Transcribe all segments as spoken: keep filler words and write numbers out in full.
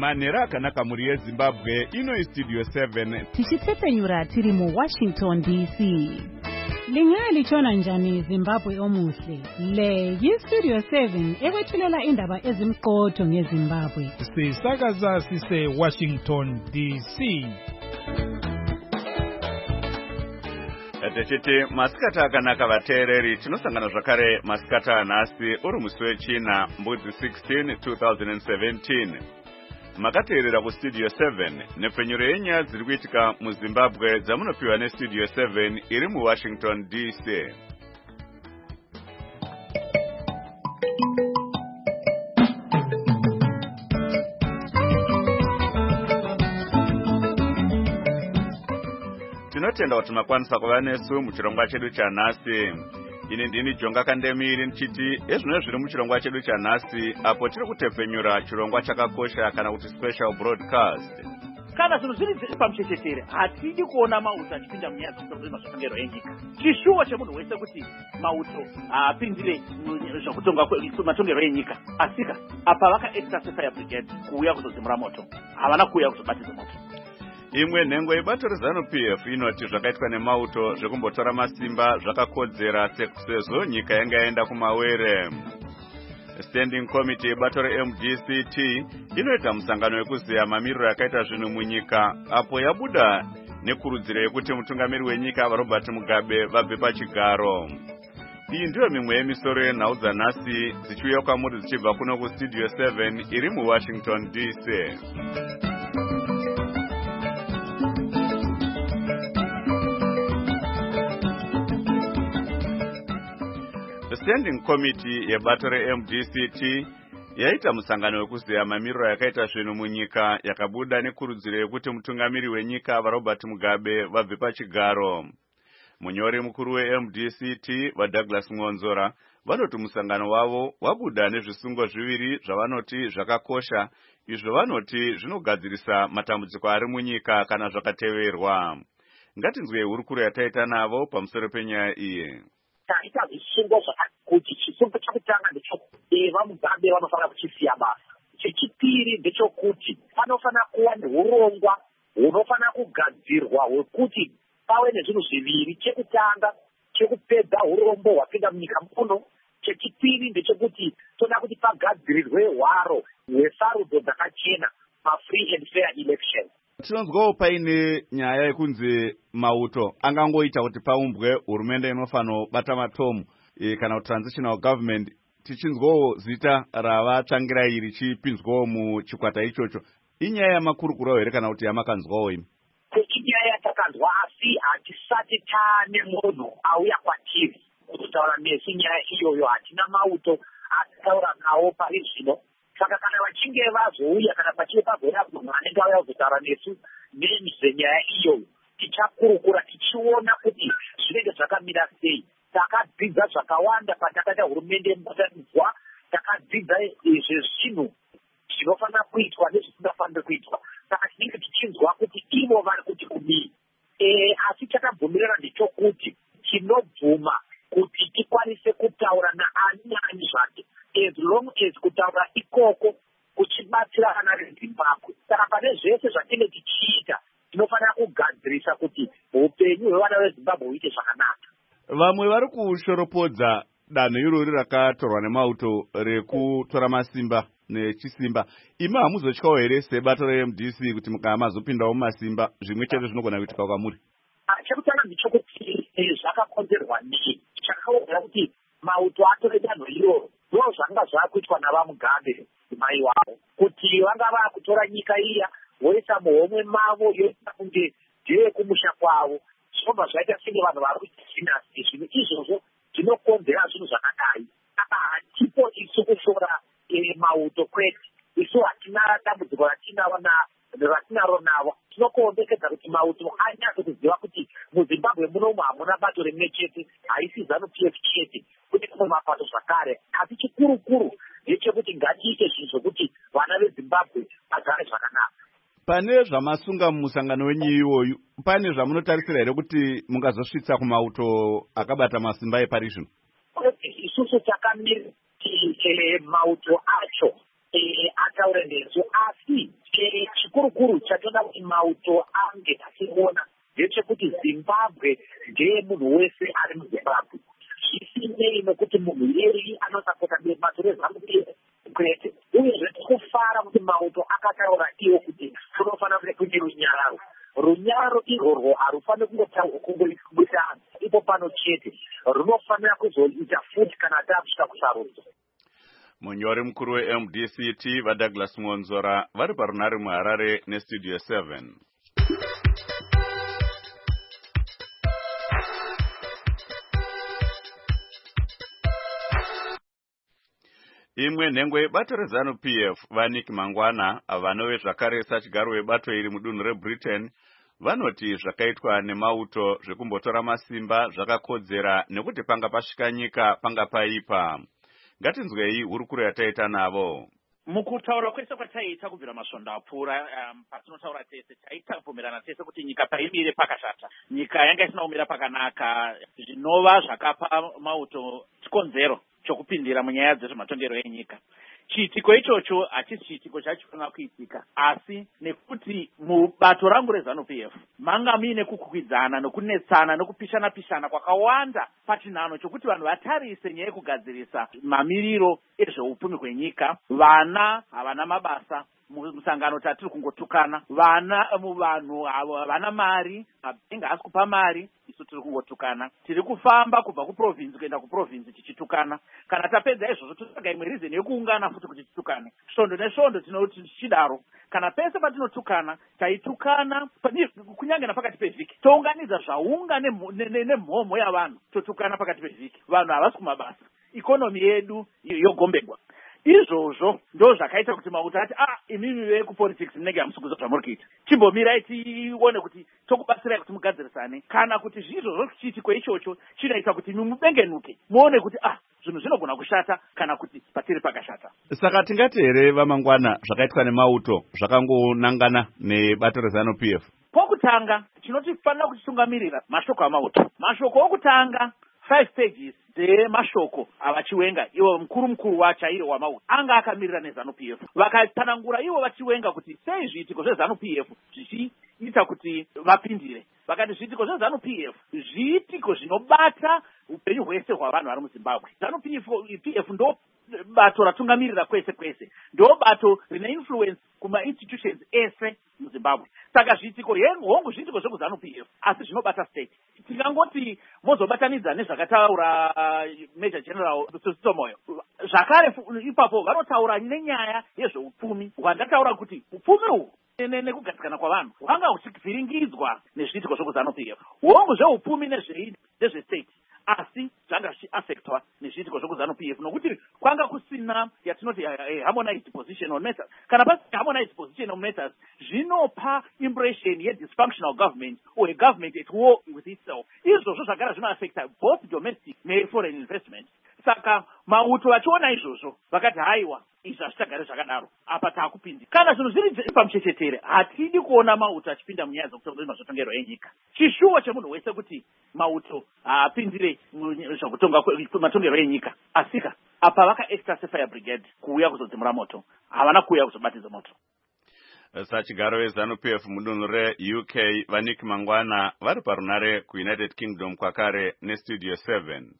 manhero akanaka muri yeZimbabwe. Ino iStudio seven tichitepfenyura tiri mu Washington D C. Lingali chona njani Zimbabwe omuhle. Le yiStudio seven ekwethulela indaba ezimqotho ngeZimbabwe. Sisakaza sise Washington D C. Atechiti masikata akanaka vateereri, tinosangana zvakare masikata anhasi uri musi wechina mbudzi sixteen two thousand seventeen. Makateerera kuStudio seven nepfenyuro yenyaya dziri kuitika muZimbabwe dzamunopiwa neStudio seven iri muWashington D C. Tinotenda kuti makwanisa kuva nesu muchirongwa chedu chanhasi. Ini ndini Jonga Kandemiri nchiti ezvino zviri muchirongwa chedu chanhasi apo tiri kutepfenyura chirongwa chakakosha kana kuti special broadcast. Kana zvinhu zviri pamuchechetere hatidi kuona mauto achipinda munyaya dzematongerwo enyika. Chishuwo chemunhu wese kuti mauto haapindire zvokutonga matongerwo enyika. Asika apa vakaexercise fire brigade kuuya kuzodzimura moto, havana kuuya kuzobatidza moto. Imwe nhengo yebato reZanu P F inoti zvakaitwa nemauto zvekumbotora masimba zvakakodzera sezvo nyika yanga yaenda kumawere. Standing Committee yebato reM D C T inoita musangano wekuziya mamiriro yakaita zvinhu munyika apo yabuda nekurudziro yekuti mutungamiri wenyika Robert Mugabe vabve pachigaro. Iyi ndiyo mimwe yemisoro yenhau dzanhasi dzichiuya kwamuri dzichibva kuno kuStudio seven iri muWashington D C. The Standing Committee yebato reM D C T yaita musangano wekuziya mamiriro yakaita zvinhu munyika yakabuda nekurudziro yekuti mutungamiri wenyika Robert Mugabe vabve pachigaro. Munyori mukuru weM D C T vaDouglas Ngonzora vanoti musangano wavo wabuda nezvisungo zviviri zvavanoti zvakakosha izvo vanoti zvinogadzirisa matambudziko ari munyika kana zvakateverwa. Ngatinzwe hurukuro yataita navo pamusoro penyaya iyi. Taita zvisungo zvakakuti chisungo chekutanga ndechekuti vaMugabe vanofanira kuchisiya basa. Chechipiri ndechekuti panofanira kuva neurongwa hunofanira kugadzirwa hwekuti pave nezvinhu zviviri. Chekutanga chekupedza urombo hwapinda munyika muno. Chechipiri ndechekuti toda kuti pagadzirirwe hwaro hwesarudzo dzakachena ma-free and fair election. Tinonzwawo paine nyaya yekunzi mauto angangoita kuti paumbwe hurumende inofano bata matomu e, kana kuti transitional government. Tichinzwawo zita ravatsvangira iri richipinzwawo muchikwata ichocho. Inyaya yamakurukuru here kana kuti yamakanzwawo imi? Inyaya yatakanzwa asi hatisati taane munhu auya kwatiri kutotaura nesu nyaya iyoyo. Hatina mauto ataura nawo pari zvino. Saka kana vachinge vazouya kana pachinge pazoya munhu anenge auya kuzotaura nesu nezvenyaya iyoyo, tichakurukura tichiona kuti zvinenge zvakamira sei. Takadzidza zvakawanda patakaita hurumende yemubatanidzwa, takadzidza zvezvinhu zvinofanira kuitwa nezvisingafaniri kuitwa. Saka tinenge tichinzwa kuti ivo vari kuti kudii. E, asi takabvumirana ndechokuti tinobvuma kuti tikwanise kutaura naani naani zvake as long as kutaura ikoko kuchibatsira vana veZimbabwe. Saka pane zvese zvatinenge tichiita tinofanira kugadzirisa kuti upenyu hwevana veZimbabwe huite zvakanaka. Vamwe vari kushoropodza danho irori rakatorwa nemauto rekutora masimba nechisimba. Imi hamuzotyawo here sebato reM D C kuti mukava mazopindawo mumasimba zvimwe chete zvinogona kuitika kwamuri? Chekutanga ndechekuti zvakakonzerwa nei. Chakaona kuti mauto atore danho iroro ndo zvanga zvakuitwa navaMugabe mai wavo kuti vanga vakutora nyika iya voisa muhomwe mavo yoita kunge ndeyekumusha kwavo. Zvinobva zvaita senge vanhu vari kuita sinasi. Zvinhu izvozvo zvinokonzera zvinhu zvakadai. Hatipo isu kushora mauto kwete. Isu hatina dambudziko ratinaro navo. Tinokuondekedza kuti mauto anyatsokuziva kuti muZimbabwe munomu hamuna bato rimwe chete, haisi ZANU P F chete, kuti kune mapato zvakare. Asi chikurukuru ndechekuti ngatiite zvinhu zvokuti vana veZimbabwe vagare zvakanaka. Pane zvamasunga mumusangano wenyu iwoyu, pane zvamunotarisira here kuti mungazosvitsa kumauto akabata masimba epari zvino? Isusu takamira kuti mauto acho ataure nesu, asi chikurukuru chatoda kuti mauto ange achiona ndechekuti Zimbabwe ndeye munhu wese ari muZimbabwe, zvisinei nekuti munhu yeri anosapota bato reZANU P F kwete. Uyezve tikufara kuti mauto akataura iwo kuti kunofanira kunge kune runyararo. Runyararo irworwo harufaniri kungotaurwa kungoita ipo pano chete, runofanira kuzoita futi kana takusvika kusarudzo. Munyori mukuru we-M D C T vaDouglas Monzora vari parunare muHarare nestudio seven. Imwe nhengo yebato reZANU P F vaNick Mangwana vanove zvakare sachigaro webato iri mudunhu reBritain vanoti zvakaitwa nemauto zvekumbotora masimba zvakakodzera nekuti panga pasvika nyika panga paipa. Ngatinzwei hurukuro yataita navo. Mukutaura kwese kwataita kubvira masvondo apfuura, um, patinotaura tese taita kubvumirana tese kuti nyika paimire pakashata, nyika yanga isina kumira pakanaka, zvinova zvakapa mauto chikonzero chokupindira munyaya dzezvematongero enyika. Chiitiko ichocho hachisi chiitiko chachifanira kuitika, asi nekuti mubato rangu reZANU P F manga muine kukwikwidzana nokunetsana nokupishana pishana kwakawanda pachinhano chokuti vanhu vatarise nyaya yekugadzirisa mamiriro ezveupfumi hwenyika. Vana havana mabasa, musangano tatiri kungotukana, vana muvanhu havana mari, mabhengi haasi kupa mari, isu tiri kungotukana. Tiri kufamba kubva kuprovinsi kuenda kuprovinsi tichitukana. Kana tapedza izvozvo totsvaga imwe reason yekuungana futi kuti titukane. Svondo nesvondo tinoti tichidaro. Kana pese patinotukana, taitukana kunyange napakati pevhiki. Tounganidza zvaunga nemhomho yavanhu, totukana pakati pevhiki. Vanhu havasi kumabasa. Ikonomi yedu yogombegwa. Izvozvo ndo zvakaita kuti mauto ati ah imimi vekupolitics munenge hamusi zvamuri kuita, chimbomirai tione kuti tokubatsirai kuti mugadzirisane. Kana kuti zvizvozvo chiitiko ichocho chinoita kuti mubengenuke muone kuti ah zvinhu zvinogona kushata kana kuti patiri pakashata. Saka tingati here vaMangwana zvakaitwa nemauto zvakangonangana nebato reZANU P F? Pokutanga chinotifanira kutitungamirira mashoko amauto. Mashoko okutanga five pages dzemashoko avachiwenga ivo mukuru mukuru wachairo wamauto anga akamirira neZANU P F. Vakatanangura ivo vachiwenga kuti sei zviitiko zveZANU P F zvichiita kuti vapindire. Vakati zviitiko zveZANU P F zviitiko zvinobata upenyu hwese hwavanhu vari muZimbabwe. ZANU P F ndo bato ratungamirira kwese kwese, ndo bato rine influence kuma institutions ese muZimbabwe. Saka zviitiko hongu zviitiko zvekuZANU P F asi zvinobata state. Tingangoti mozobatanidza nezvakataura uh, Major General Sosito Moyo. Zvakare ipapo vanotaura nenyaya yezveupfumi. Vandataura kuti upfumi uhu nekugadzikana kwavanhu hwanga huchivhiringidzwa nezviitiko zvekuZANU P F. Hongu zveupfumi nezvestate asi zvanga zvichiaffectwa nezviitiko zvekuZANU P F nokuti kwanga kusina yatinoti uh, harmonized position on matters. Kana pasi harmonized position on matters zvinopa impression ye-dysfunctional government or a government at war with itself. Izvozvo zvagara zvinoaffecta both domestic ne-foreign investment. Saka mauto vachiona izvozvo vakati haiwa izvi hazvichagare zvakadaro, apa taakupindi. Kana zvinhu zviri pamuchechetere hatidi kuona mauto achipinda munyaya dzekutongerwa enyika. Chishuwo chemunhu wese kuti mauto haapindire zvakutonga matongerwo enyika. Asika apa vakaextra sefire brigade kuuya kuzodzimura moto, havana kuuya kuzobatidza moto. Sachigaro weZANU P F mudunhu reU K vaNick Mangwana vari parunare kuUnited Kingdom kwakare nestudio seven.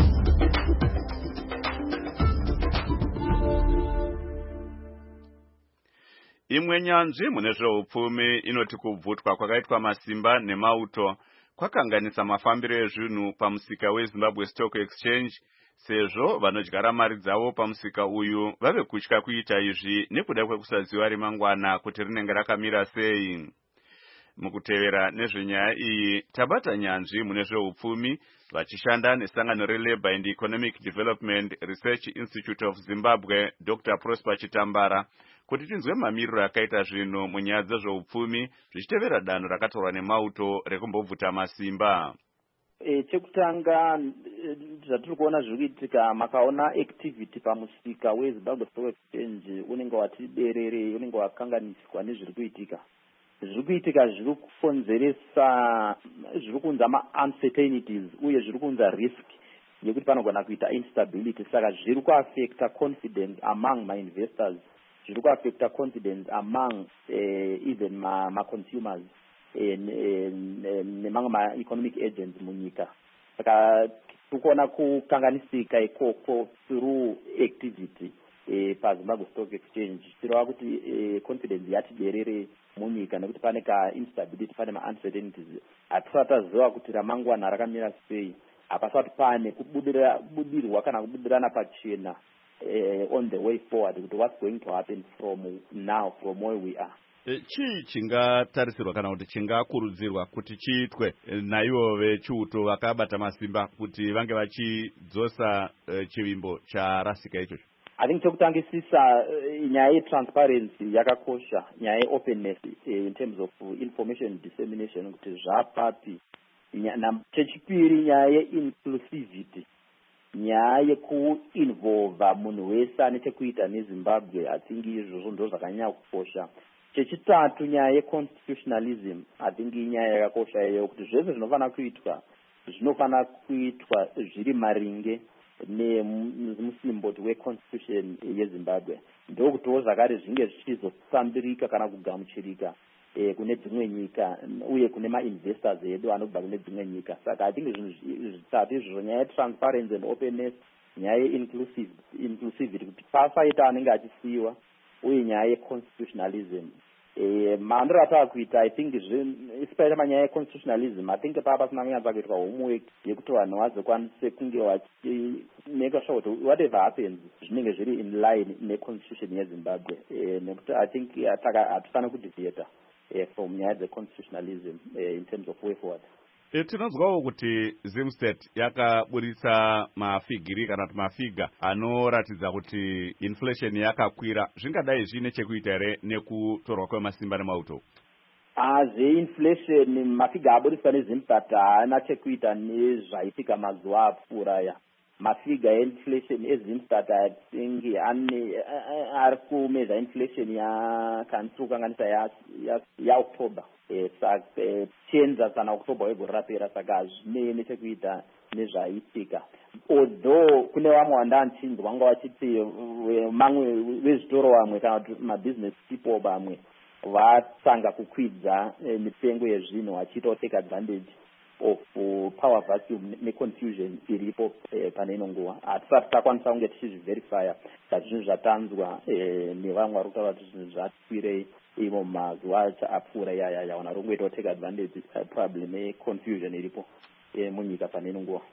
Imwe nyanzvi mune zveupfumi inoti kubvutwa kwakaitwa masimba nemauto kwakanganisa mafambiro ezvinhu pamusika weZimbabwe Stock Exchange, sezvo vanodyara mari dzavo pamusika uyu vave kutya kuita izvi nekuda kwekusaziva remangwana kuti rinenge rakamira sei. Mukutevera nezvenyaya iyi tabata nyanzvi mune zveupfumi vachishanda nesangano reLabour and Economic Development Research Institute of Zimbabwe Doctor Prosper Chitambara kuti tinzwe mamiriro akaita zvinhu munyaya dzezveupfumi zvichitevera danho rakatorwa nemauto rekumbobvuta masimba. E, chekutanga zvatiri kuona zviri kuitika, makaona activity pamusika weZimbabwe Stock Exchange unenge wati berere, unenge wakanganiswa nezviri kuitika. Zviri kuitika zviri kufonzeresa zviri kunza ma-uncertainties uye zviri kunza risk yekuti panogona kuita instability. Saka zviri kuaffecta confidence among my investors zviri kuaffecta confidence among uh, even ma, ma consumers nemamwe ma-economic agents munyika. Saka tikuona kukanganisika ikoko through activity eh, paZimbabwe Stock Exchange tirova kuti eh, confidence yati derere munyika nekuti pane ka instability, pane ma-uncertainties hatisati taziva kuti ramangwana rakamira sei, hapasati pane kubudirwa kana kubudirana pachena eh, on the way forward kuti what's going to happen from now, from where we are. Chii chingatarisirwa kana kuti chingakurudzirwa kuti chiitwe naivo vechiuto vakabata masimba kuti vange vachidzosa uh, chivimbo charasika ichocho? I think chekutangisisa uh, nyaya yetransparency yakakosha, nyaya yeopenness uh, in terms of uh, information dissemination kuti zvapapi. Chechipiri nyaya yeinclusivity, nyaya yekuinvolva munhu wese ane chekuita neZimbabwe. I think izvozvo ndo zvakanyanya kukosha. Chechitatu nyaya yeconstitutionalism, I think inyaya yakakosha iyo kuti zvese zvinofanira kuitwa zvinofanira kuitwa zviri maringe nemusimboti weconstitution yeZimbabwe, ndokutiwo zvakare zvinge zvichizosambirika kana kugamuchirika eh, kune dzimwe nyika uye kune ma-investors edu anobva kune dzimwe nyika. Saka I think zvinhu zvitatu izvozvo, nyaya yetransparency and openness, nyaya yeinclusivity kuti pasaita anenge achisiyiwa, uye nyaya yeconstitutionalism. Eh, maandro atava kuita I think especially manyaya yeconstitutionalism, I think papa pasina kunyatsa kuitwa homework yekuti vanhu vazokwanise kunge vachimeka sure kuti whatever happens zvinenge zviri in line neconstitution yeZimbabwe. Eh, nekuti I think hatifanira kudivhieta eh, from nyaya dzeconstitutionalism eh, in terms of way forward. E, tinonzwawo kuti Zimstate yakaburitsa mafigiri kana kuti mafiga anoratidza kuti inflation yakakwira. Zvingadai zvine chekuita here nekutorwa kwemasimba nemauto? Ah, zve-inflation mafiga aburiswa neZimstate haana chekuita nezvaitika mazuva apfuura aya. Mafiga einflation eZimstate I think ane ari kumeza inflation yakanisi kukanganisa ya ya, ya October. Eh, saka eh, chenza kana October wegore rapera, saka zvine nechekuita nezvaitika. Although kune vamwe vandandichinzwa vanga vachiti mamwe vezvitoro vamwe kana kuti mabusiness people vamwe vatanga kukwidza eh, mitengo yezvinhu vachiita take advantage of uh, power vacuum neconfusion iripo eh, pane ino nguva. Hatisati takwanisa kunge tichizviverifya kuti zvinhu zvatanzwa eh, nevamwe vari kutaura kuti zvinhu zvatikwirei imo mazuva apfuura yaya wana rongoita take advantage uh, probably neconfusion iripo eh, munyika pane ino nguva.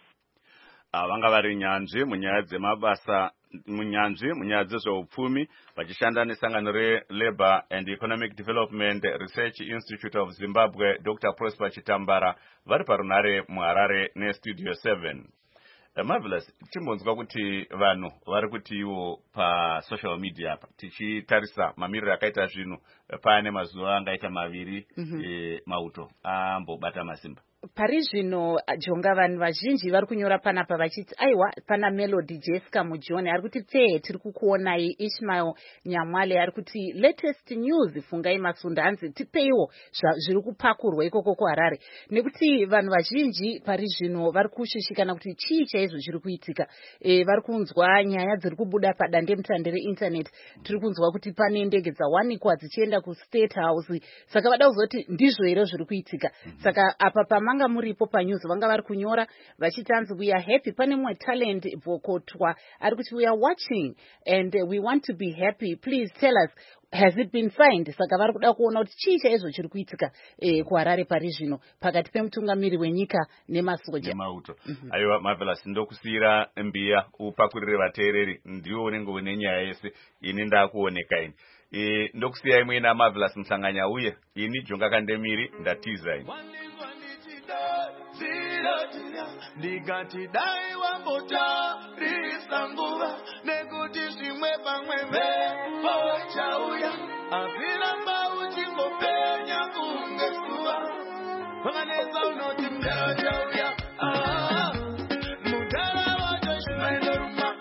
Vanga vari nyanzvi munyaya dzemabasa, munyanzvi munyaya dzezveupfumi vachishanda nesangano reLabour and Economic Development Research Institute of Zimbabwe, Doctor Prosper Chitambara, vari parunare muHarare neStudio seven. Uh, Marvelous, timbonzwa kuti vanhu vari kuti iwo pa social media apa tichitarisa mamiriro akaita zvinhu pane mazuva angaita maviri mm -hmm. e, mauto ambobata masimba. Pari zvino Jonga, vanhu vazhinji vari kunyora panapa vachiti aiwa pana Melody Jessica Mujone ari kuti tee tiri kukuonai. Ishmael Nyamwale ari kuti latest news fungai Masunda hanzi tipeiwo zviri kupakurwa ikoko kuHarare, nekuti vanhu vazhinji pari zvino vari kushishikana kuti chii chaizvo zviri kuitika. E, vari kunzwa nyaya dziri kubuda padande mutande reinternet. Tiri kunzwa kuti pane ndege dzawanikwa dzichienda kuState House, saka vada kuzoti ndizvo here zviri kuitika. Saka apa pama manga muripo panews vanga vari kunyora vachitanzi we are happy. Pane mwe talent Vokotwa ari kuti we are watching and uh, we want to be happy, please tell us has it been signed. Saka vari kuda kuona kuti chii chaizvo chiri kuitika eh, kuHarare pari zvino pakati pemutungamiri wenyika nemasoja nemauto. mm -hmm. Aiwa Marvelous, ndokusiyira mbiya upakurire vateereri ndiwo unenge une nyaya yese ini ndakuoneka ini. E, ndokusiyai muina Marvelous Mhlanganya uye ini Jonga Kandemiri ndatiza ini. Ndikati dai wambota risanguva nekuti zvimwe pamwe mhepo chauya apiramba uchingopenya kunge zuva vanganesa unoti mdara chauya mudara wacho chimaendoruma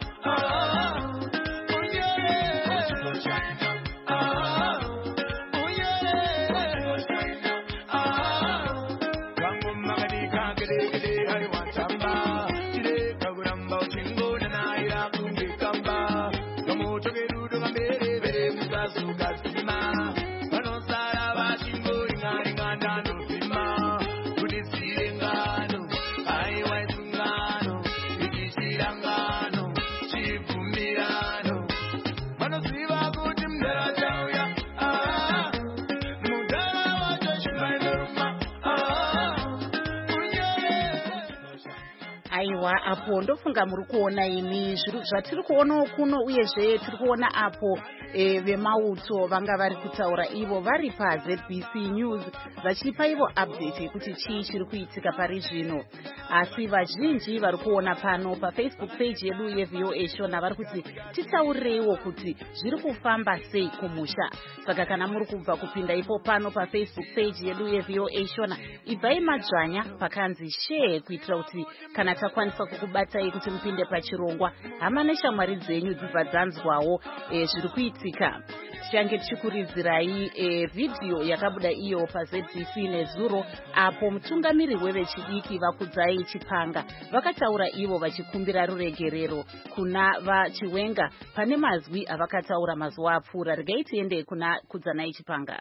Aiwa, apo ndofunga muri kuona ini zviro zvatiri kuona kuno uyezve tiri kuona apo e, vemauto vanga vari kutaura ivo vari paZ B C News vachipa ivo update yekuti chii chiri kuitika pari zvino. Asi vazhinji vari kuona pano paFacebook page yedu yeV O A Shona vari kuti titaurireiwo kuti zviri kufamba sei kumusha. Saka kana muri kubva kupinda ipo pano paFacebook page yedu yeV O A Shona, ibvai madzvanya pakanzi share kuitira kuti kana takwanisa kukubatai kuti mupinde pachirongwa hama neshamwari dzenyu dzibva dzanzwawo e, zviri kuitika. Tichange tichikuridzirai e, video yakabuda iyo paZ B C nezuro apo mutungamiri wevechidiki vakudzai Chipanga vakataura ivo vachikumbira ruregerero kuna vaChiwenga pane mazwi avakataura mazuva apfuura. Regai tiende kuna Kudzanai Chipanga.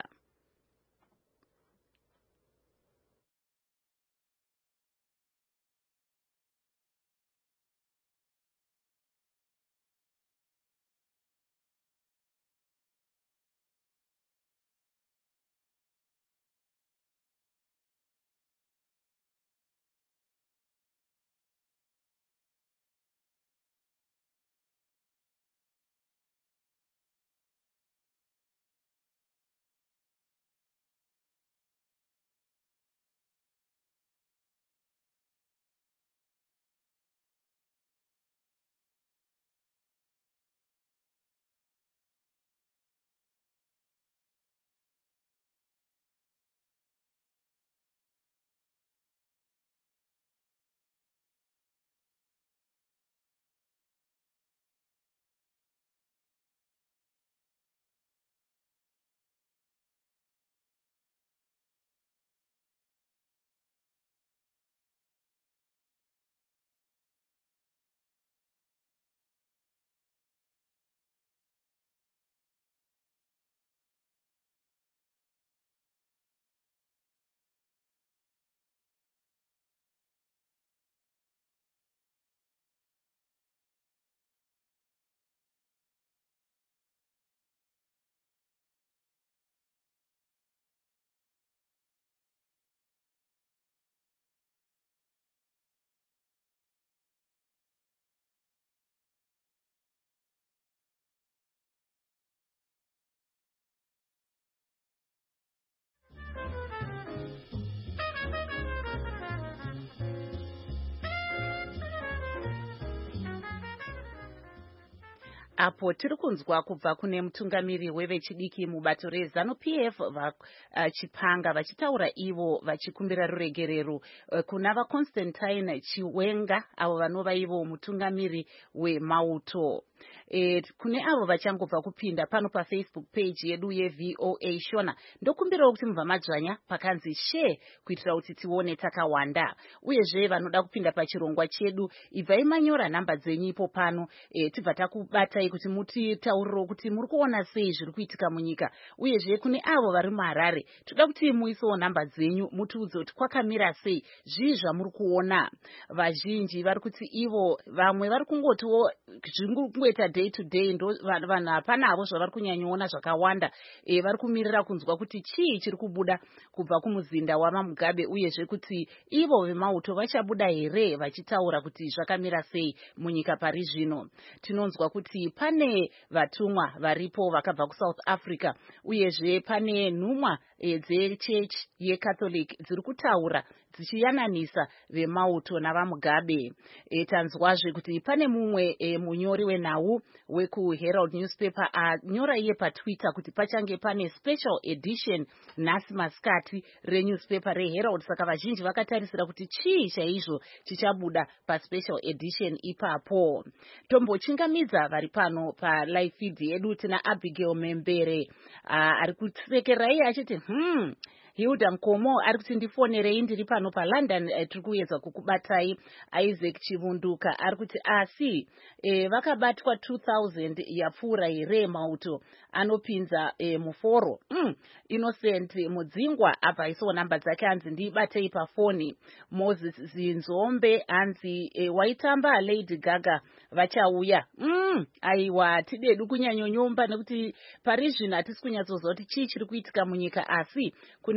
Apo tiri kunzwa kubva kune mutungamiri wevechidiki mubato reZanu-P F va uh, Chipanga vachitaura ivo vachikumbira ruregerero uh, kuna vaConstantine Chiwenga avo vanova ivo mutungamiri wemauto. E, kune avo vachangobva kupinda pano paFacebook page yedu yeV O A Shona ndokumbirawo kuti mubva madzvanya pakanzi share kuitira kuti tione takawanda. Uyezve vanoda kupinda pachirongwa chedu ibvai manyora nhamba dzenyu ipo pano e, tibva takubatai kuti mutitauriro kuti muri kuona sei zviri kuitika munyika. Uyezve kune avo vari muHarare toda kuti muisewo nhamba dzenyu mutiudze kuti kwakamira sei zvii zvamuri kuona. Vazhinji vari kuti ivo vamwe vari kungotiwo zvingumboita day to day ndo vanhu hapana avo zvavari kunyanyoona zvakawanda e, vari kumirira kunzwa kuti chii chiri kubuda kubva kumuzinda wamaMugabe uyezve kuti ivo vemauto vachabuda here vachitaura kuti zvakamira sei munyika pari zvino. Tinonzwa kuti pane vatumwa varipo vakabva kuSouth Africa uyezve pane nhumwa e, dzechechi yeCatholic dziri kutaura dzichiyananisa vemauto navaMugabe. E, tanzwazve kuti pane mumwe e, munyori wenhau wekuHerald newspaper anyora iye paTwitter kuti pachange pane special edition nhasi masikati renewspaper reHerald. Saka vazhinji vakatarisira kuti chii chaizvo chichabuda paspecial edition ipapo. Tombochingamidza vari pano palive feed yedu tina Abigail Membere ari kutsekerera iye achiti hmm Hilda Nkomo ari kuti ndifonerei ndiri pano paLondon eh, tiri kuedza kukubatai. Isaac Chivunduka ari kuti asi eh, vakabatwa two thousand yapfuura here mauto anopinza eh, muforo. mm. Innocent Mudzingwa apa iso namba dzake anzi ndibatei pafoni. Moses Zinzombe anzi eh, waitamba Lady Gaga vachauya. mm. Aiwa tidedu kunyanyonyomba nekuti pari zvino hatisi kunyatsozwa kuti chii chiri kuitika munyika asi kune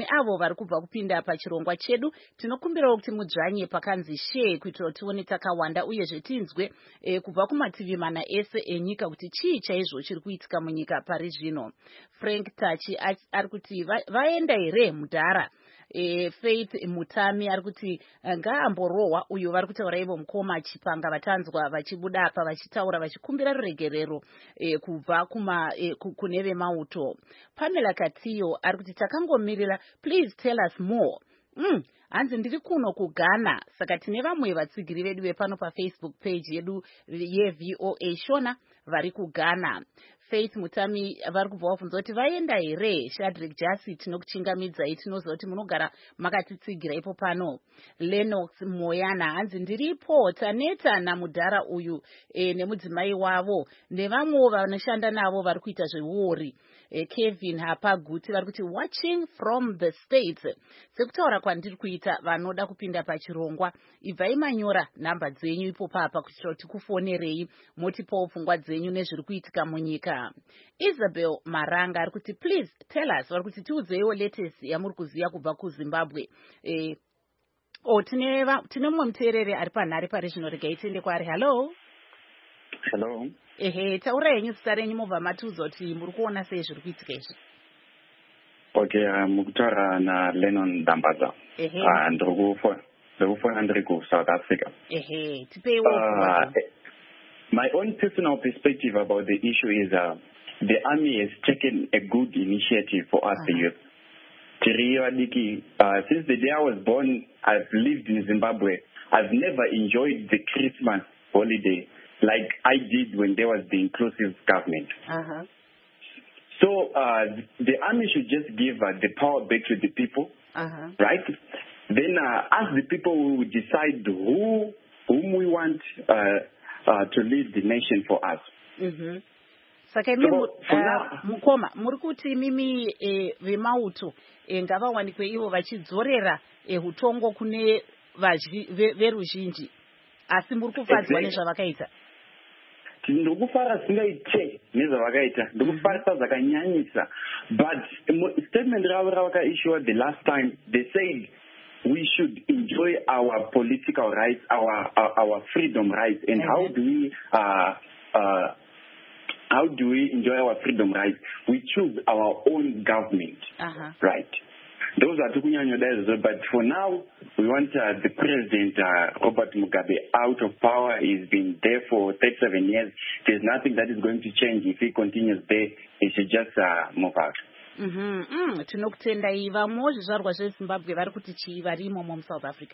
avo vari kubva kupinda pachirongwa chedu. Tinokumbirawo kuti mudzvanye pakanzi share kuitira kuti tione takawanda uyezve tinzwe e, kubva kumativi mana ese enyika kuti chii chaizvo chiri kuitika munyika pari zvino. Frank Tachi ari kuti vaenda here mudhara. E, Faith Mutami ari kuti ngaamborohwa uyo vari kutaura ivo mukoma chipanga vatanzwa vachibuda apa vachitaura vachikumbira ruregerero e, kubva kuma e, kune vemauto. Pamela Katiyo ari kuti takangomirira, please tell us more. Mm, hanzi ndiri kuno kuGhana, saka tine vamwe vatsigiri vedu vepano paFacebook page yedu yeV O A Shona vari kuGhana. Faith Mutami vari kubva vafunza kuti vaenda here. Shadrack Jasi tinokuchingamidzai, tinoziva kuti munogara makatitsigira ipo pano. Lennox Moyana hanzi ndiripo, taneta namudhara uyu e, nemudzimai wavo nevamwe vanoshanda navo vari kuita zveuori. E, Kevin Hapaguti vari kuti watching from the States. Sekutaura kwandiri kuita vanoda kupinda pachirongwa, ibvai manyora nhamba dzenyu ipo papa kuitira kuti kufonerei motipawo pfungwa dzenyu nezviri kuitika munyika. Isabel Maranga ari kuti please tell us, vari kuti tiudzeiwo latest yamuri kuziva kubva kuZimbabwe. E, o tine mumwe muteereri ari panhare pari zvino, regai tiende kwaari. Hello. Hello. Ehe, taura henyu zita renyu mobva matiudza kuti muri kuona sei zviri kuitika izvi. Okay, uh, mukutaura naLennon Dambaza. Ehe. Uh, ndiri kufona ndiri kuSouth Africa. Ehe, tipeiwo. Uh, my own personal perspective about the issue is uh, the army has taken a good initiative for us, uh-huh. the youth. Uh, since the day I was born, I've lived in Zimbabwe. I've never enjoyed the Christmas holiday like I did when there was the inclusive government. Uh-huh. So uh, the army should just give uh, the power back to the people, uh-huh. right? Then uh, as the people will decide who whom we want uh, uh, to lead the nation for us. Mm-hmm. Saka imi so, uh, mukoma muri kuti mimi e, vemauto e, ngavawanikwe ivo vachidzorera e, hutongo kune veruzhinji ve, asi muri kufadzwa nezvavakaita. Ndikufara singaite nezvavakaita, ndikufarisa zvakanyanyisa, but statement ravo ravakaishiwa the last time, they said we should enjoy our political rights, our our, our freedom rights, and mm-hmm. how do we uh, uh, how do we enjoy our freedom rights? We choose our own government, uh-huh. right? Those are two kunyanyodazo, but for now, we want uh, the president, uh, Robert Mugabe, out of power. He's been there for thirty-seven years. There's nothing that is going to change. If he continues there, he should just uh, move out. Mhm. Mm, tinokutendai vamwe zvizvarwa zveZimbabwe vari kuti chii varimo mu South Africa.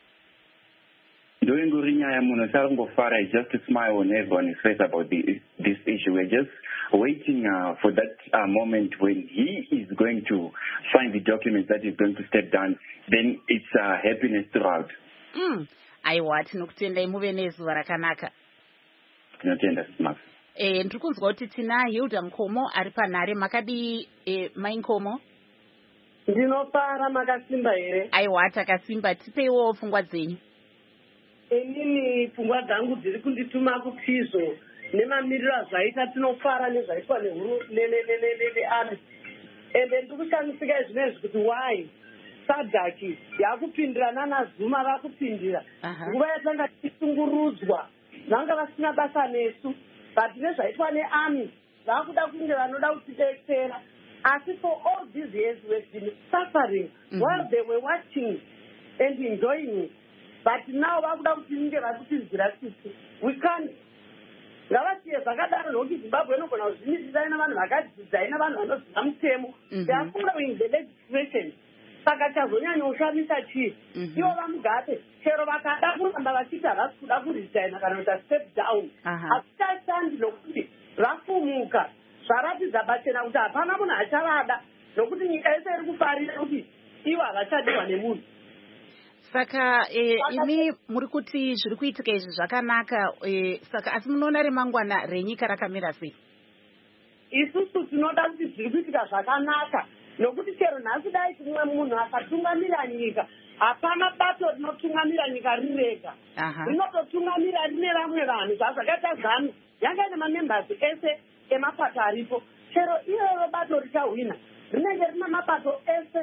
Doing Gurinya Munosarangofara is just to smile on everyone's face about the, this issue. We're just waiting uh, for that uh, moment when he is going to sign the documents that he's going to step down. Then it's uh, happiness throughout. Mm. Aiwa, tinokutendai muve nezuva rakanaka. Tinotenda smart. Eh, ndiri kunzwa kuti tina Hilda Nkomo ari panhare. Makadi eh, Mai Nkomo? Ndinofara, makasimba here? Aiwa, takasimba. Tipeiwo pfungwa dzenyu. Inini pfungwa dzangu dziri kundituma kupfizo nemamiriro azvaita. Tinofara nezvaitwa nearmy. Ende ndiri kushamisika izvinezvi kuti why Sadaki yakupindirana naZuma vakupindira. Nguva yatanga tichisungurudzwa vanga vasina basa nesu, but nezvaitwa nearmy vakuda kunge vanoda kutidetsera. Asi for all these years we've been suffering mm-hmm. while they were watching and enjoying it. But now vakuda kuti inge vakutidzira sisi. We can't. Ngavasiye zvakadaro nokuti Zimbabwe inogona kuzvimidzira ina vanhu vakadzidza, ina vanhu vanoziva mutemo. They are following the legislation. Saka chazonyanya ushamisa chii? Ivo vamugape chero vakada kuramba vachiti havasi kuda kuresigna kana kuita step down. Hazvichashandi nokuti vafumuka. Zvaratidza pachena kuti hapana munhu achavada nokuti nyika yese iri kufarira kuti ivo havachadiwa nemunhu. Saka eh, imi muri kuti zviri kuitika izvi zvakanaka, eh, saka asi munoona remangwana renyika rakamira sei? Isusu tinoda kuti zviri kuitika zvakanaka nokuti chero nhasi dai kumwe munhu akatungamira nyika, hapana bato rinotungamira nyika riri rega. Rinototungamira rine vamwe vanhu. Zvazvakaita ZANU yanga ine mamembers ese emapato aripo. Chero iroro bato richahwina rinenge rina mapato ese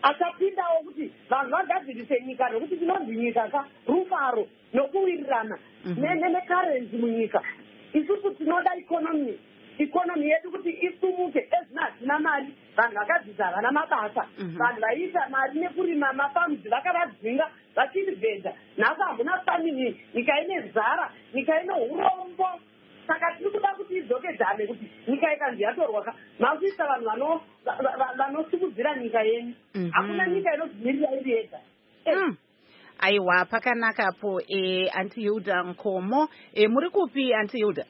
asapindawo kuti vanhu vagadzirise nyika nokuti tinonzi nyika ka rufaro nokuwirirana nekarenzi munyika. Isusu tinoda ikonomi ikonomi yedu kuti isumuke ezina hazina mari vanhu vakadzidza havana mabasa vanhu vaiita mari nekurima mafamzi vakaradzinga vachirivhedha nhasi hamuna famini nyika ine nzara nyika ine urombo. Saka tiri kuda kuti idzokedzane kuti nyika ikanzi yatorwaka makuisa vanhu vanosimudzira nyika yenyu. Hakuna nyika inodzimirira iri yega. Aiwa, pakanakapo e, Aunty Hilda Nkomo. E, muri kupi Aunty Hilda?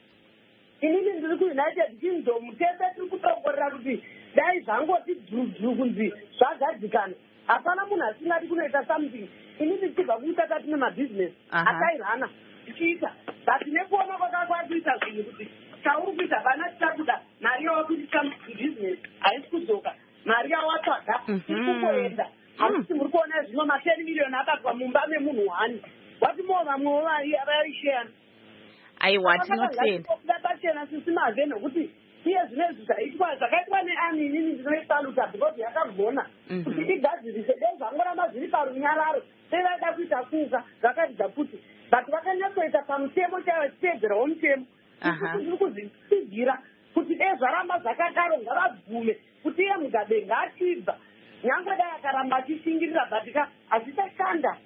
Inini ndiri kuUnited Kingdom. Tese tiri kutokorera kuti dai zvangoti dhurudhuru kunzi zvagadzikana. Hapana munhu asingadi kunoita something. Inini tichibva kuita tatine mabhizinesi akairana tichiita. But nekuona kwakakwakuita zvinhu kuti chauri kuita vana tichakuda mari yawakuita bhizinesi haisi kudzoka. Mari yawatsvaga iri kungoenda. Handiti muri kuona zvino mateni miriyoni abatwa mumba memunhu wani. Wati moo vamwewo vaisheyana. Aiwa, tinotenda. Pachena sisi mave nokuti iye zvinezvi zvaitwa zvakaitwa neani inini ndinoisaluta because yakagona kuti igadzirise dei zvangoramba zviri parunyararo dei vaida kuita kuka zvakaridza kuti but vakanyatsoita pamutemo chaivo chitedzerawo mutemo. Tiri kuzvitsigira kuti dei zvaramba zvakadaro ngavabvume kuti iye Mugabe ngaachibva nyangwe dai akaramba achishingirira bhatika hazvichashanda.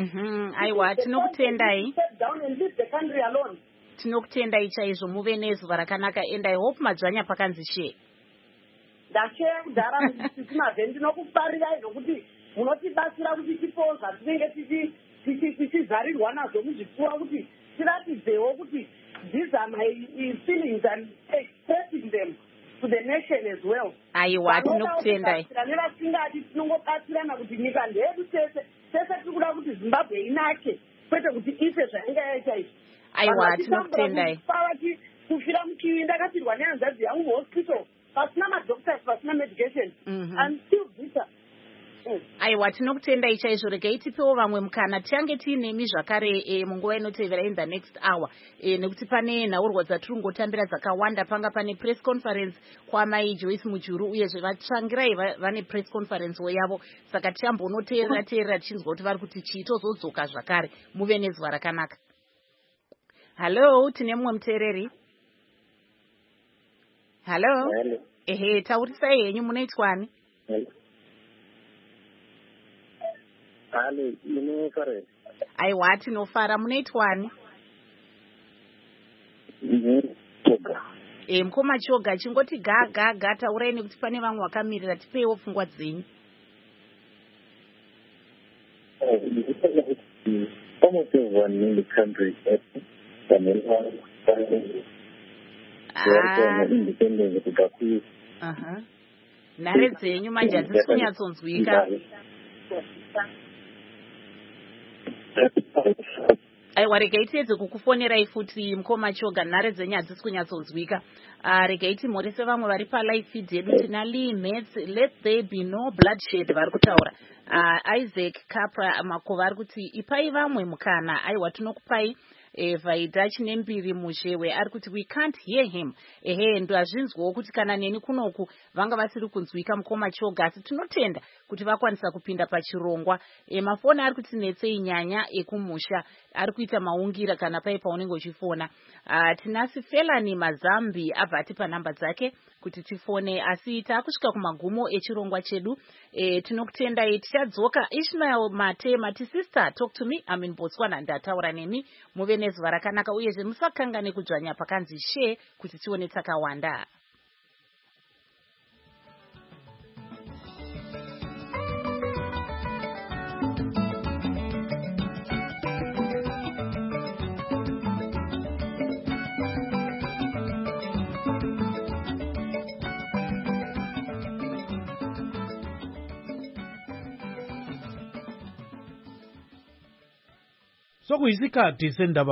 Aiwa, tinokutendai. Step down and leave the country alone. Tinokutendai chaizvo, muve nezuva rakanaka and I hope madzvanya pakanzi she. Ndasheya kudhara sisi mave ndinokuparirai nokuti munotibatsira kuti tipowo zvatinenge tichizarirwa nazvo muzvipfuwa kuti tiratidzewo kuti these are my feelings and expressing them to the nation as well. Aiwa, tinokutendai. Nevasingadi tinongobatsirana kuti nyika ndeyedu tese tese tiri kuda kuti Zimbabwe inake kwete kuti ife zvainga yaita izvi. Aiwa, tinokutendai. Pavati kufira mukiwi ndakapirwa nehanzvadzi yangu muhospital pasina madoctors pasina medication and still bitter. Aiwa, tinokutendai chaizvo. Regai tipewo vamwe mukana tiange tiinemi zvakare e, munguva inotevera in the next hour e, nekuti pane nhaurwa dzatiri kungotambira dzakawanda. Panga pane press conference kwamai Joyce Mujuru uyezve vatsvangirai vane press conference yavo, saka tiambonoteerera teerera tichinzwa kuti vari kuti chiitozodzoka zvakare. Muve nezuva rakanaka. Hello, tine mumwe muteereri. Hello. Ehe, taurisai henyu, munoitwani? Hali, munofara. Aiwa, tinofara. Munoitwani? Choga. E, mukoma Choga, chingoti ga ga ga taurai nekuti pane vamwe vakamirira, tipeiwo pfungwa dzenyu. Almost everyone in the country nhare dzenyu manje hadzisi kunyatsonzwika. Aiwa, regai tiedze kukufonerai futi mukoma Choga, nhare dzenyu hadzisi kunyatsonzwika. Uh, regai timhorise vamwe vari palive feed yedu. Tina Lee Mets, let there be no bloodshed vari kutaura. Uh, Isaac Capra Makova ari kuti ipai vamwe mukana. Aiwa, tinokupai. E, Vaida Chinembiri Muzhewe ari kuti we can't hear him. Ehe, ndo azvinzwawo kuti kana neni kunoku vanga vasiri kunzwika mukoma Choga, asi tinotenda kuti vakwanisa kupinda pachirongwa. E, mafoni ari kuti netsei nyanya ekumusha ari kuita maungira kana paipa unenge uchifona. Uh, tinasi Felani Mazambi abva ati panhamba dzake kuti tifone, asi taakusvika kumagumo echirongwa chedu. E, tinokutendai. Tichadzoka. Ishmael Mate Mati sister talk to me, I'm in Botswana, ndataura nemi. Muve nezuva rakanaka uyezve musakangane kudzvanya pakanzi she kuti tione takawanda. Sokuyisikhathi sendaba